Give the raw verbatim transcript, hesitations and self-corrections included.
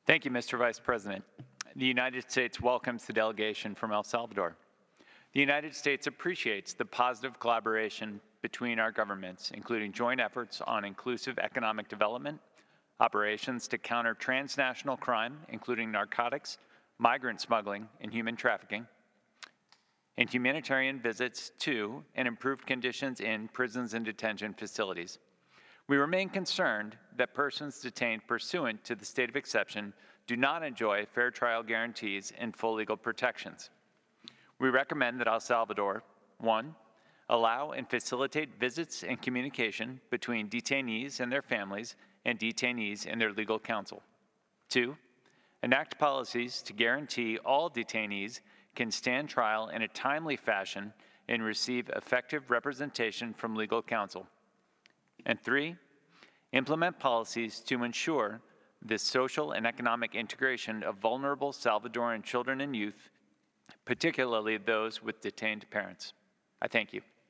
Thank you, Mister Vice President. The United States welcomes the delegation from El Salvador. The United States appreciates the positive collaboration between our governments, including joint efforts on inclusive economic development, operations to counter transnational crime, including narcotics, migrant smuggling, and human trafficking, and humanitarian visits to and improved conditions in prisons and detention facilities. We remain concerned that persons detained pursuant to the state of exception do not enjoy fair trial guarantees and full legal protections. We recommend that El Salvador, one, allow and facilitate visits and communication between detainees and their families and detainees and their legal counsel. Two, enact policies to guarantee all detainees can stand trial in a timely fashion and receive effective representation from legal counsel. And three, implement policies to ensure the social and economic integration of vulnerable Salvadoran children and youth, particularly those with detained parents. I thank you.